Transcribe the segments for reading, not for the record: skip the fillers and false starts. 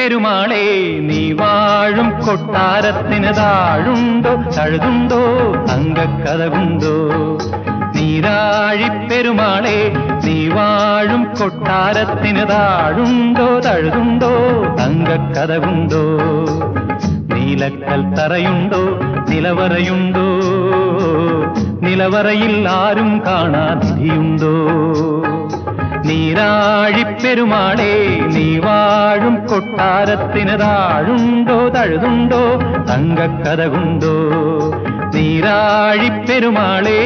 നീരാഴിപ്പെരുമാളെ നീ വാഴും കൊട്ടാരത്തിന് താഴുണ്ടോ തഴുതുണ്ടോ തങ്കക്കഥകുണ്ടോ? നീരാഴിപ്പെരുമാളെ നീ വാഴും കൊട്ടാരത്തിന് താഴുണ്ടോ തഴുതുണ്ടോ തങ്കക്കഥകുണ്ടോ? നീലക്കൽ തറയുണ്ടോ നിലവറയുണ്ടോ? നിലവറയിൽ ആരും കാണാതിരിയുണ്ടോ? നീരാഴിപ്പെരുമാളെ നീ വാഴും കൊട്ടാരത്തിന് താഴുണ്ടോ തഴുതുണ്ടോ തങ്കക്കഥകുണ്ടോ? നീരാഴിപ്പെരുമാളെ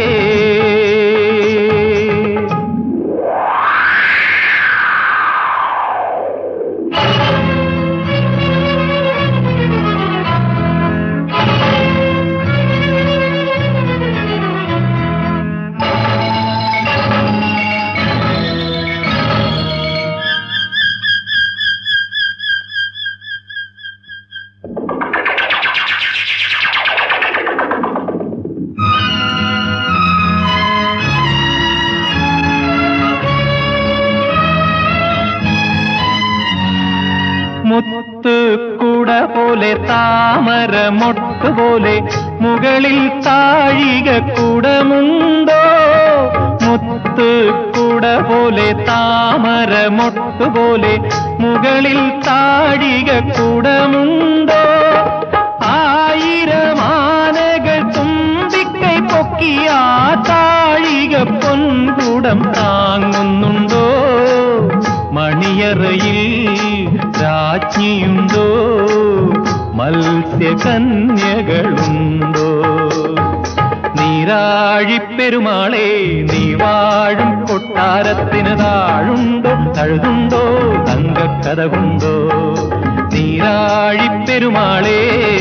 മുത്തുകുട പോലെ താമര മൊട്ടുപോലെ മുകളിൽ താഴിക കുടമുണ്ടോ? മുത്തുകുട പോലെ താമര മൊട്ടുപോലെ മുകളിൽ താഴിക കുടമുണ്ടോ? ആയിരമാനകൾ തുമ്പിക്കൈ പൊക്കിയ താഴിക പൊൻകുടം താങ്ങുന്നുണ്ടോ? മണിയറയിൽ രാജ്ഞിയുണ്ടോ? മത്സ്യകന്യകളുണ്ടോ? നീരാഴിപ്പെരുമാളെ നീ വാഴും കൊട്ടാരത്തിന് താഴുണ്ടോ തഴുതുണ്ടോ തങ്കക്കഥകുണ്ടോ? നീരാഴിപ്പെരുമാളെ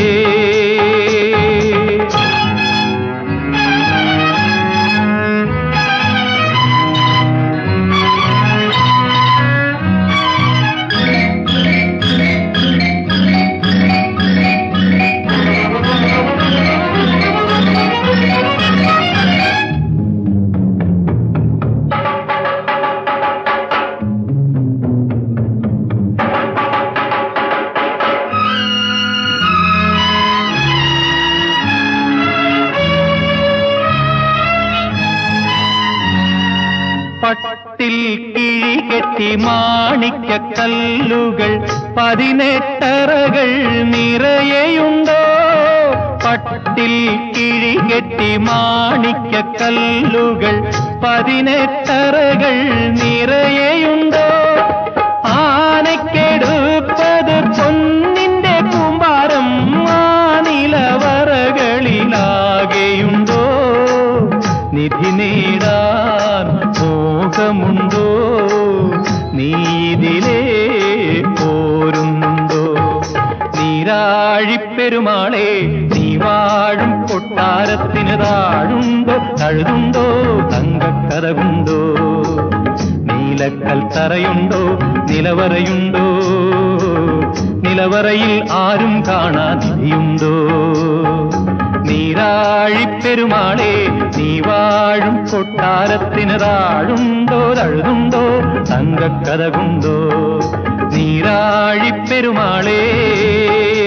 പട്ടിൽ കിഴികെട്ടി മാണിക്കക്കല്ലുകൾ 18 നിറയെയുണ്ടോ? പട്ടിൽ കിഴികെട്ടി മാണിക്കക്കല്ലുകൾ 18 നിറയെയുണ്ടോ? ആനക്കെടുപ്പത് പൊന്നിന്റെ കൂമ്പാരം ആ നിലവറകളിലാകെയുണ്ടോ? നിധി നേടാൻ മോഹമുണ്ടോ? നീതിലേ പോരുന്നുണ്ടോ? നീരാഴിപ്പെരുമാളെ നീ വാഴും കൊട്ടാരത്തിന് താഴുണ്ടോ തഴുതുണ്ടോ തങ്കക്കഥകുണ്ടോ? നീലക്കൽ തറയുണ്ടോ നിലവറയുണ്ടോ? നിലവറയിൽ ആരും കാണാതിരിയുണ്ടോ? നീരാഴിപ്പെരുമാളെ നീ വാഴും കൊട്ടാരത്തിന് താഴുണ്ടോ തഴുതുണ്ടോ തങ്കക്കഥകുണ്ടോ? നീരാഴിപ്പെരുമാളെ